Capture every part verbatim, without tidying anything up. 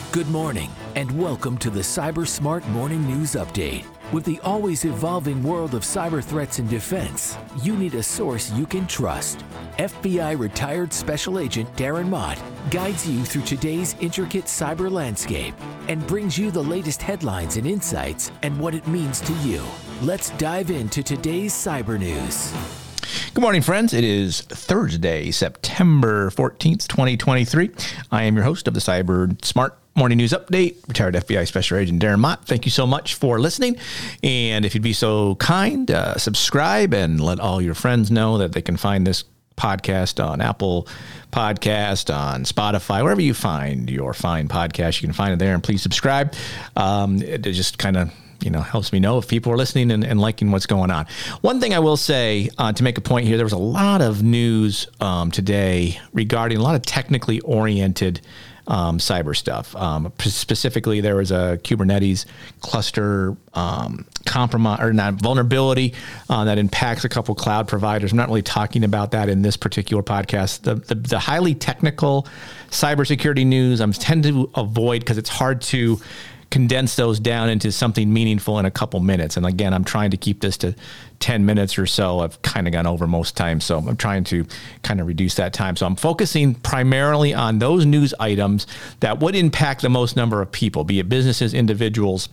Good morning, and welcome to the Cyber Smart Morning News Update. With the always evolving world of cyber threats and defense, you need a source you can trust. F B I retired Special Agent Darren Mott guides you through today's intricate cyber landscape and brings you the latest headlines and insights and what it means to you. Let's dive into today's cyber news. Good morning, friends. It is Thursday, September fourteenth, twenty twenty-three. I am your host of the Cyber Smart Morning News Update, retired F B I Special Agent Darren Mott. Thank you so much for listening. And if you'd be so kind, uh, subscribe and let all your friends know that they can find this podcast on Apple Podcast, on Spotify, wherever you find your fine podcast, you can find it there. And please subscribe. Um, it just kind of you know, helps me know if people are listening and, and liking what's going on. One thing I will say uh, to make a point here, there was a lot of news um, today regarding a lot of technically oriented um, cyber stuff. Um, specifically, there was a Kubernetes cluster um, compromise or not vulnerability uh, that impacts a couple cloud providers. I'm not really talking about that in this particular podcast. The the, the highly technical cybersecurity news I'm tend to avoid because it's hard to condense those down into something meaningful in a couple minutes. And again, I'm trying to keep this to ten minutes or so. I've kind of gone over most times, so I'm trying to kind of reduce that time. So I'm focusing primarily on those news items that would impact the most number of people, be it businesses, individuals,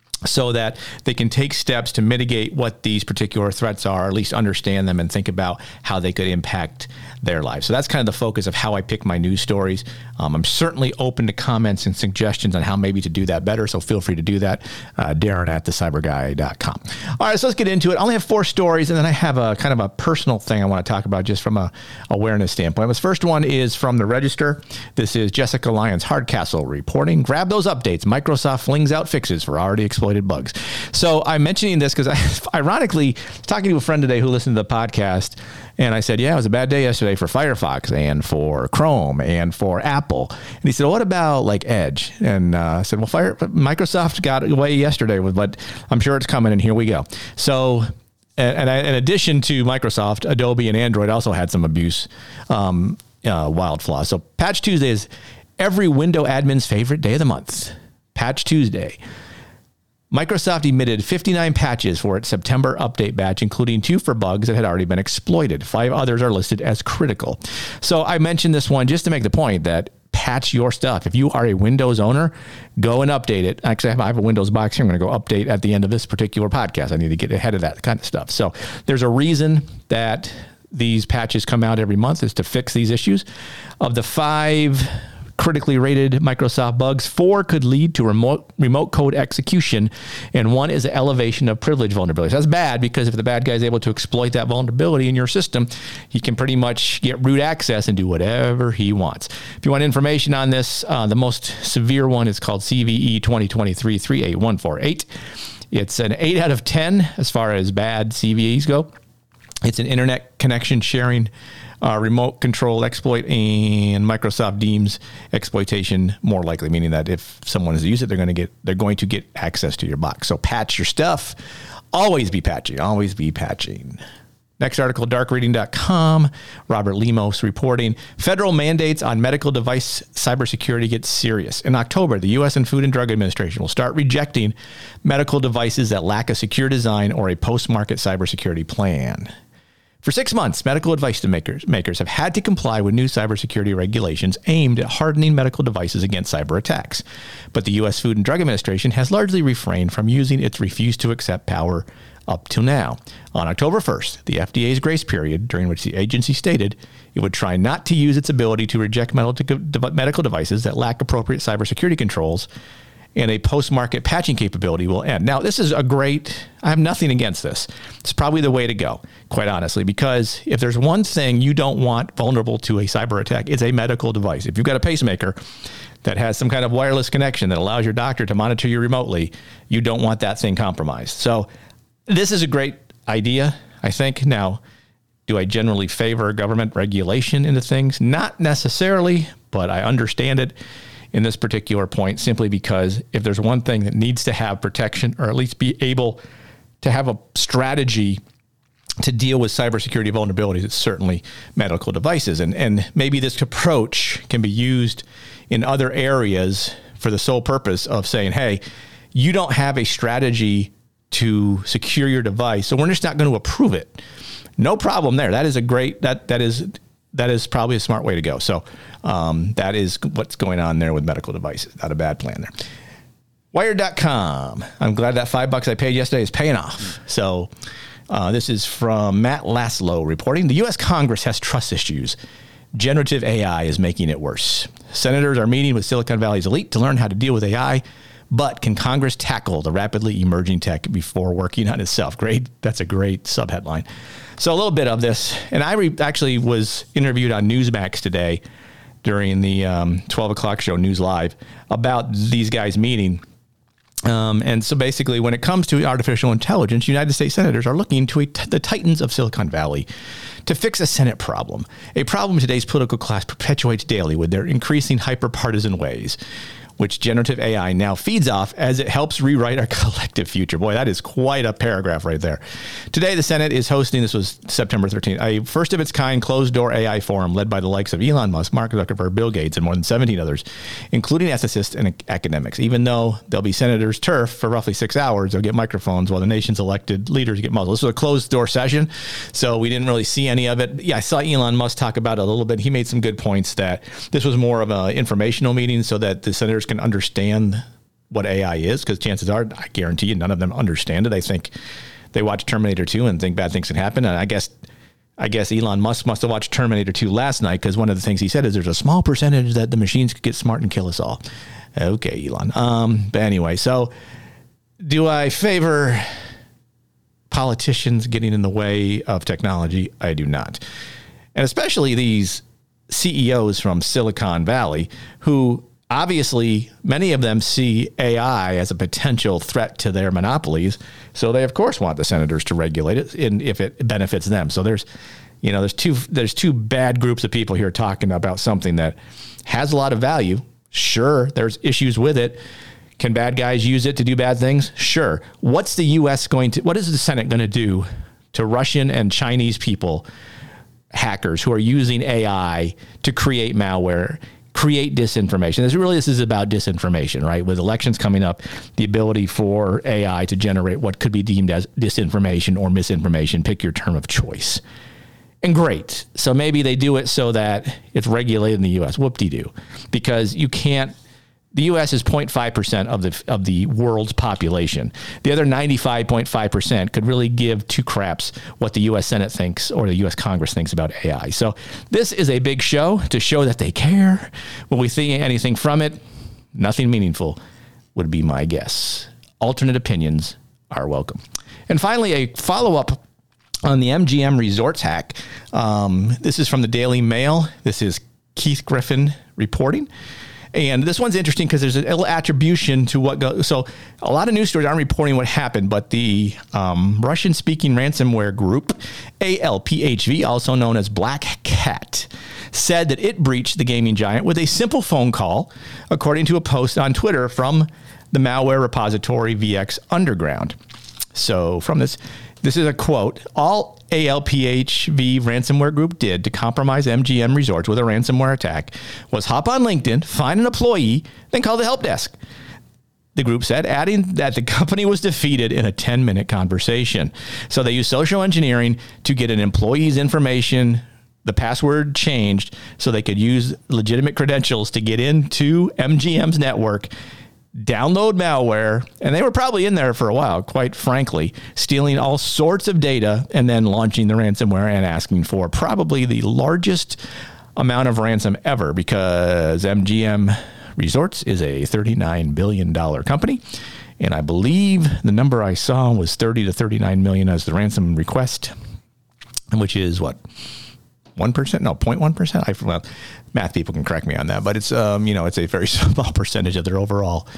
so that they can take steps to mitigate what these particular threats are, or at least understand them and think about how they could impact their lives. So that's kind of the focus of how I pick my news stories. Um, I'm certainly open to comments and suggestions on how maybe to do that better, so feel free to do that. Uh, Darren at the cyber guy dot com. All right, so let's get into it. I only have four stories, and then I have a kind of a personal thing I want to talk about just from a awareness standpoint. This first one is from the Register. This is Jessica Lyons Hardcastle reporting. Grab those updates. Microsoft flings out fixes for already exploited bugs. So I'm mentioning this because I, ironically, talking to a friend today who listened to the podcast, and I said, yeah, it was a bad day yesterday for Firefox and for Chrome and for Apple. And he said, well, what about like Edge? And uh, I said, well, Fire, Microsoft got away yesterday with, but I'm sure it's coming, and here we go. So, and I, in addition to Microsoft, Adobe and Android also had some abuse, um, uh, wild flaws. So Patch Tuesday is every Windows admin's favorite day of the month. Patch Tuesday. Microsoft emitted fifty-nine patches for its September update batch, including two for bugs that had already been exploited. Five others are listed as critical. So I mentioned this one just to make the point that patch your stuff. If you are a Windows owner, go and update it. Actually, I have a Windows box here. I'm going to go update at the end of this particular podcast. I need to get ahead of that kind of stuff. So there's a reason that these patches come out every month, is to fix these issues. Of the five critically rated Microsoft bugs, four could lead to remote remote code execution, and one is an elevation of privilege vulnerability. So that's bad, because if the bad guy is able to exploit that vulnerability in your system, he can pretty much get root access and do whatever he wants. If you want information on this, uh, the most severe one is called C V E twenty twenty-three dash three eight one four eight. It's an eight out of ten as far as bad C V Es go. It's an internet connection sharing Uh, remote control exploit, and Microsoft deems exploitation more likely, meaning that if someone is to use it, they're going to get they're going to get access to your box. So patch your stuff. Always be patching. Always be patching. Next article, dark reading dot com. Robert Lemos reporting, federal mandates on medical device cybersecurity get serious. In October, the U S and Food and Drug Administration will start rejecting medical devices that lack a secure design or a post-market cybersecurity plan. For six months, medical device makers, makers have had to comply with new cybersecurity regulations aimed at hardening medical devices against cyber attacks. But the U S Food and Drug Administration has largely refrained from using its refuse to accept power up till now. On October first, the F D A's grace period, during which the agency stated it would try not to use its ability to reject medical devices that lack appropriate cybersecurity controls, and a post-market patching capability will end. Now, this is a great, I have nothing against this. It's probably the way to go, quite honestly, because if there's one thing you don't want vulnerable to a cyber attack, it's a medical device. If you've got a pacemaker that has some kind of wireless connection that allows your doctor to monitor you remotely, you don't want that thing compromised. So this is a great idea, I think. Now, do I generally favor government regulation into things? Not necessarily, but I understand it in this particular point, simply because if there's one thing that needs to have protection, or at least be able to have a strategy to deal with cybersecurity vulnerabilities, it's certainly medical devices. And, and maybe this approach can be used in other areas for the sole purpose of saying, hey, you don't have a strategy to secure your device, so we're just not going to approve it. No problem there. That is a great, that that is that is probably a smart way to go. So um, that is what's going on there with medical devices. Not a bad plan there. Wired dot com. I'm glad that five bucks I paid yesterday is paying off. So uh, this is from Matt Laszlo reporting. The U S Congress has trust issues. Generative A I is making it worse. Senators are meeting with Silicon Valley's elite to learn how to deal with A I. But can Congress tackle the rapidly emerging tech before working on itself? Great. That's a great subheadline. So a little bit of this. And I re- actually was interviewed on Newsmax today during the um, twelve o'clock show, News Live, about these guys meeting. Um, and so basically, when it comes to artificial intelligence, United States senators are looking to a t- the titans of Silicon Valley to fix a Senate problem, a problem today's political class perpetuates daily with their increasing hyper-partisan ways, which generative A I now feeds off as it helps rewrite our collective future. Boy, that is quite a paragraph right there. Today, the Senate is hosting, this was September thirteenth, a first-of-its-kind closed-door A I forum led by the likes of Elon Musk, Mark Zuckerberg, Bill Gates, and more than seventeen others, including ethicists and academics. Even though they'll be senators' turf for roughly six hours, they'll get microphones while the nation's elected leaders get muzzled. This was a closed-door session, so we didn't really see any of it. Yeah, I saw Elon Musk talk about it a little bit. He made some good points that this was more of an informational meeting so that the senators can understand what A I is, because chances are, I guarantee you, none of them understand it. I think they watch Terminator two and think bad things can happen. And I guess I guess Elon Musk must have watched Terminator two last night, because one of the things he said is there's a small percentage that the machines could get smart and kill us all. Okay, Elon. Um, but anyway, so do I favor politicians getting in the way of technology? I do not. And especially these C E Os from Silicon Valley, who obviously, many of them see A I as a potential threat to their monopolies. So they, of course, want the senators to regulate it in, if it benefits them. So there's, you know, there's two, there's two bad groups of people here talking about something that has a lot of value. Sure, there's issues with it. Can bad guys use it to do bad things? Sure. What's the U S going to, what is the Senate going to do to Russian and Chinese people, hackers who are using A I to create malware, create disinformation? This really, this is about disinformation, right? With elections coming up, the ability for A I to generate what could be deemed as disinformation or misinformation, pick your term of choice. And great. So maybe they do it so that it's regulated in the U S. Whoop-de-doo. Because you can't, the U S is zero point five percent of the of the world's population. The other ninety-five point five percent could really give two craps what the U S Senate thinks or the U S Congress thinks about A I. So this is a big show to show that they care. Will we see anything from it? Nothing meaningful would be my guess. Alternate opinions are welcome. And finally, a follow-up on the M G M Resorts hack. Um, this is from the Daily Mail. This is Keith Griffin reporting. And this one's interesting because there's a little attribution to what goes. So a lot of news stories aren't reporting what happened, but the um, Russian-speaking ransomware group, A L P H V, also known as Black Cat, said that it breached the gaming giant with a simple phone call, according to a post on Twitter from the malware repository V X Underground. So from this, this is a quote: all A L P H V ransomware group did to compromise M G M Resorts with a ransomware attack was hop on LinkedIn, find an employee, then call the help desk. The group said, adding that the company was defeated in a ten-minute conversation. So they used social engineering to get an employee's information, the password changed so they could use legitimate credentials to get into M G M's network, download malware, and they were probably in there for a while, quite frankly, stealing all sorts of data and then launching the ransomware and asking for probably the largest amount of ransom ever, because M G M Resorts is a thirty-nine billion dollars company. And I believe the number I saw was thirty to thirty-nine million as the ransom request, which is what? one percent? No, zero point one percent? I, well, math people can correct me on that, but it's, um, you know, it's a very small percentage of their overall,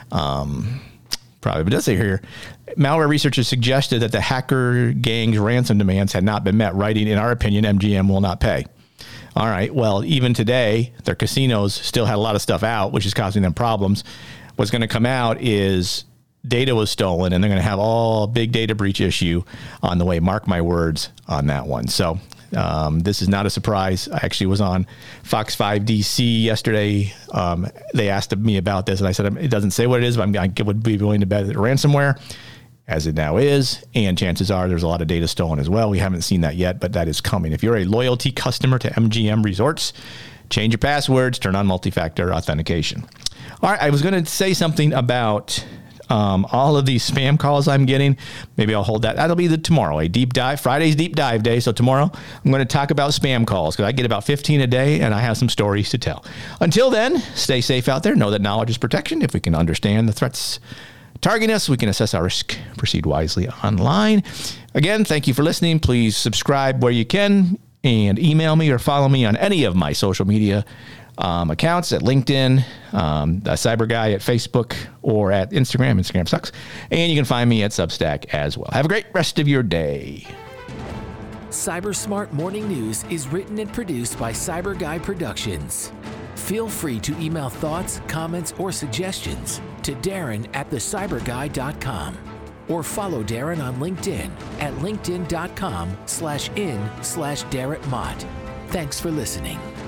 um, probably. But it does say here, malware researchers suggested that the hacker gang's ransom demands had not been met, writing, in our opinion, M G M will not pay. All right, well, even today, their casinos still had a lot of stuff out, which is causing them problems. What's going to come out is data was stolen, and they're going to have all big data breach issue on the way. Mark my words on that one. So Um, this is not a surprise. I actually was on Fox five D C yesterday. Um, they asked me about this, and I said, it doesn't say what it is, but I'm, I would be willing to bet it's ransomware, as it now is. And chances are there's a lot of data stolen as well. We haven't seen that yet, but that is coming. If you're a loyalty customer to M G M Resorts, change your passwords, turn on multi-factor authentication. All right, I was going to say something about um, all of these spam calls I'm getting. Maybe I'll hold that. That'll be the tomorrow, a deep dive. Friday's deep dive day. So tomorrow I'm going to talk about spam calls because I get about fifteen a day and I have some stories to tell. Until then, stay safe out there. Know that knowledge is protection. If we can understand the threats targeting us, we can assess our risk, proceed wisely online. Again, thank you for listening. Please subscribe where you can and email me or follow me on any of my social media um, accounts at LinkedIn, um, the Cyber Guy at Facebook, or at Instagram. Instagram sucks. And you can find me at Substack as well. Have a great rest of your day. Cyber Smart Morning News is written and produced by Cyber Guy Productions. Feel free to email thoughts, comments, or suggestions to Darren at the cyber guy dot com or follow Darren on LinkedIn at linkedin dot com slash in slash Darren Mott. Thanks for listening.